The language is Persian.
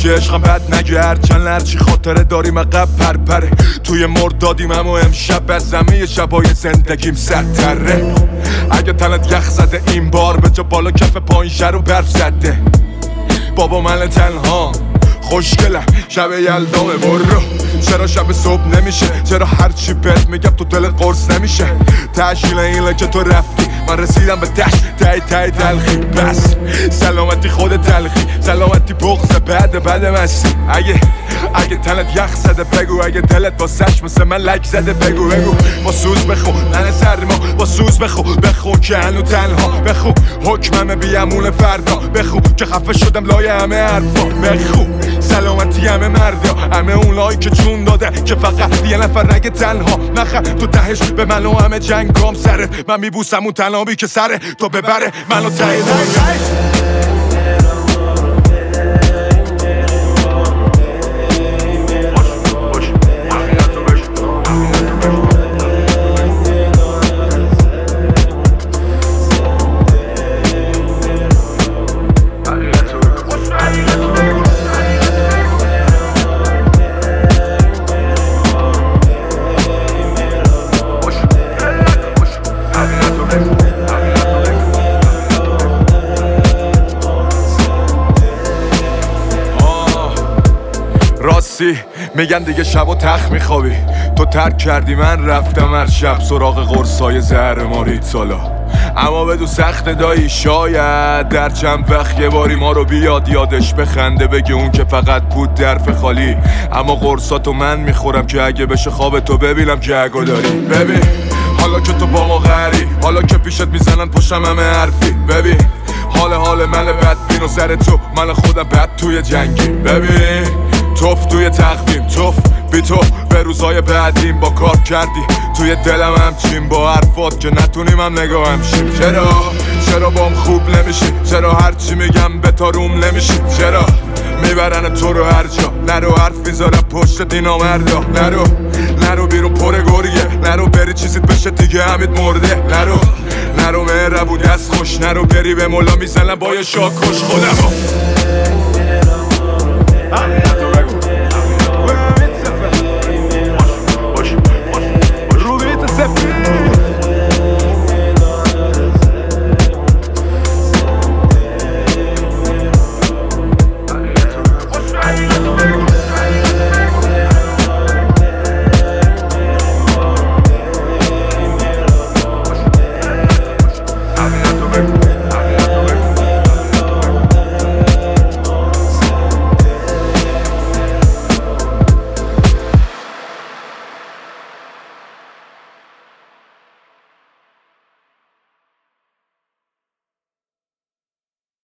همیشه عشقم بد نگرد چند لرچی خاطره داریم عقب پرپره توی مردادیم اما امشب از زمین شبای زندگیم سرتره اگه تنت یخ زده این بار به جا بالا کف پایین شر و برف زده بابا من تنها خوشگلم شب یلدامه برو چرا شب صبح نمیشه چرا هرچی بهت میگم تو دلت قرص نمیشه تشکیل اینه که تو رفتی من رسیدم به تای تلخی بس سلامتی خود تلخی سلامتی بغض بعد مستی اگه تنت یخ زده بگو اگه دلت با سش مثل من لک زده بگو با سوز بخون ننه سرما با سوز بخون که هنو تنها بخون حکمم بیامون فردا بخون که خفه شدم لای همه حرفا بخون سلامتی همه مردا همه اونایی که جون داده که فقط یه نفر نگه تنها نخه تو تهش به من و همه جنگام سرت من میبوسم اون تنابی که سره تو ببره منو تایید راستی میگن دیگه شب و تخت میخوابی تو ترک کردی من رفتم هر شب سراغ قرصای زهر مارید سالا اما بدو سخت دایی شاید در چند وقت یه باری ما رو بیاد یادش بخنده بگه اون که فقط بود درف خالی اما قرصاتو من میخورم که اگه بشه خواب تو ببینم جگو داری ببین حالا که تو با ما غری حالا که پیشت میزنن پشتم همه حرفی ببین حال من بدبین و سر تو من خودم بد توی جنگی ببین توف توی تقویم توف بی تو به روزای بعدیم با کار کردی توی دلم همچین با حرفات که نتونیم هم نگاه همشیم چرا بام خوب نمیشی چرا هرچی میگم به تاروم نمیشی چرا میبرن تو رو هر جا نرو حرف میذارم پشت دینا مردا نرو بیرون پر گریه نرو بری چیزیت بشه دیگه همید مرده نرو مهربونی از خوش نرو بری به مولا میزنم با یه شاکش خودمو